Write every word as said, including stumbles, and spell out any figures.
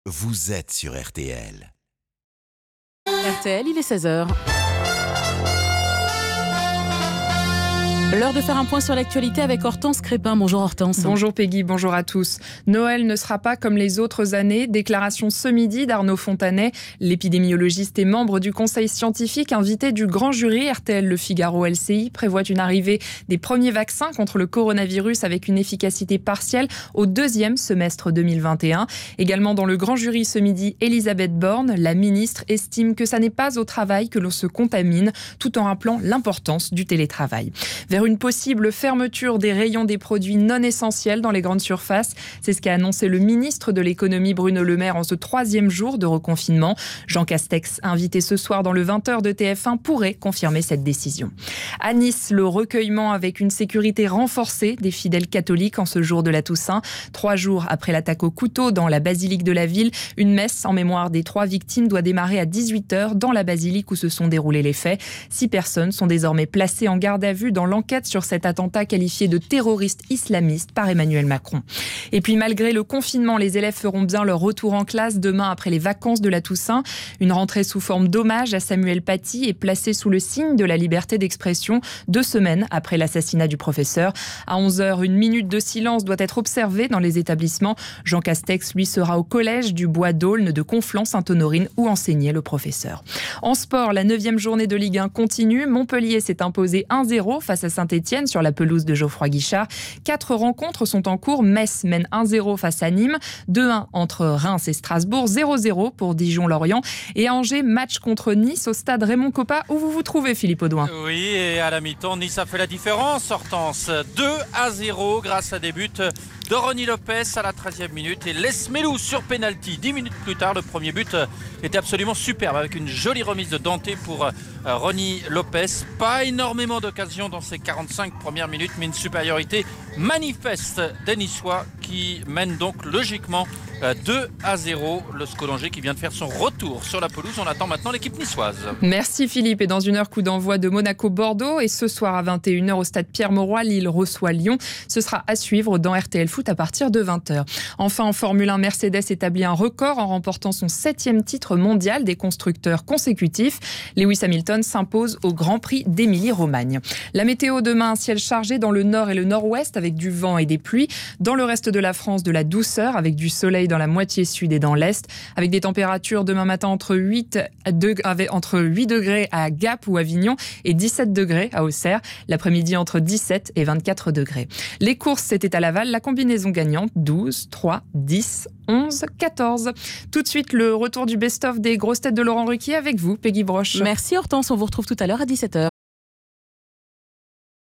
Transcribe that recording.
vous êtes sur R T L. R T L, il est seize heures. L'heure de faire un point sur l'actualité avec Hortense Crépin. Bonjour Hortense. Bonjour Peggy, bonjour à tous. Noël ne sera pas comme les autres années. Déclaration ce midi d'Arnaud Fontanet, l'épidémiologiste et membre du conseil scientifique invité du grand jury. R T L Le Figaro L C I prévoit une arrivée des premiers vaccins contre le coronavirus avec une efficacité partielle au deuxième semestre deux mille vingt et un. Également dans le grand jury ce midi, Elisabeth Borne, la ministre, estime que ça n'est pas au travail que l'on se contamine, tout en rappelant l'importance du télétravail. Vers une possible fermeture des rayons des produits non essentiels dans les grandes surfaces. C'est ce qu'a annoncé le ministre de l'économie Bruno Le Maire en ce troisième jour de reconfinement. Jean Castex, invité ce soir dans le vingt heures de T F un, pourrait confirmer cette décision. À Nice, le recueillement avec une sécurité renforcée des fidèles catholiques en ce jour de la Toussaint. Trois jours après l'attaque au couteau dans la basilique de la ville, une messe en mémoire des trois victimes doit démarrer à dix-huit heures dans la basilique où se sont déroulés les faits. Six personnes sont désormais placées en garde à vue dans l'enquête sur cet attentat qualifié de terroriste islamiste par Emmanuel Macron. Et puis malgré le confinement, les élèves feront bien leur retour en classe demain après les vacances de la Toussaint. Une rentrée sous forme d'hommage à Samuel Paty est placée sous le signe de la liberté d'expression deux semaines après l'assassinat du professeur. À onze heures, une minute de silence doit être observée dans les établissements. Jean Castex, lui, sera au collège du Bois d'Aulne de Conflans-Sainte-Honorine où enseignait le professeur. En sport, la neuvième journée de Ligue un continue. Montpellier s'est imposé un zéro face à Saint-Étienne sur la pelouse de Geoffroy Guichard. Quatre rencontres sont en cours. Metz mène un zéro face à Nîmes, deux un entre Reims et Strasbourg, zéro zéro pour Dijon-Lorient. Et à Angers, match contre Nice au stade Raymond Kopa où vous vous trouvez, Philippe Audouin. Oui, et à la mi-temps, Nice a fait la différence. Hortense, deux à zéro grâce à des buts de Ronny Lopez à la treizième minute et Lesmelou sur pénalty. Dix minutes plus tard, le premier but était absolument superbe avec une jolie remise de Dante pour Ronny Lopez. Pas énormément d'occasions dans ces quarante-cinq premières minutes, mais une supériorité manifeste des Niçois qui mènent donc logiquement deux à zéro. Le S C O d'Angers qui vient de faire son retour sur la pelouse. On attend maintenant l'équipe niçoise. Merci Philippe. Et dans une heure, coup d'envoi de Monaco-Bordeaux. Et ce soir à vingt et une heures au stade Pierre-Mauroy, Lille reçoit Lyon. Ce sera à suivre dans R T L Foot à partir de vingt heures. Enfin, en Formule un, Mercedes établit un record en remportant son septième titre mondial des constructeurs consécutifs. Lewis Hamilton s'impose au Grand Prix d'Émilie-Romagne. La météo demain, un ciel chargé dans le nord et le nord-ouest avec du vent et des pluies. Dans le reste de la France, de la douceur avec du soleil dans la moitié sud et dans l'est, avec des températures demain matin entre huit, entre huit degrés à Gap ou Avignon et dix-sept degrés à Auxerre. L'après-midi entre dix-sept et vingt-quatre degrés. Les courses, c'était à Laval, la combinaison gagnante douze, trois, dix, onze, quatorze. Tout de suite, le retour du best-of des grosses têtes de Laurent Ruquier avec vous, Peggy Broche. Merci Hortense, on vous retrouve tout à l'heure à dix-sept heures.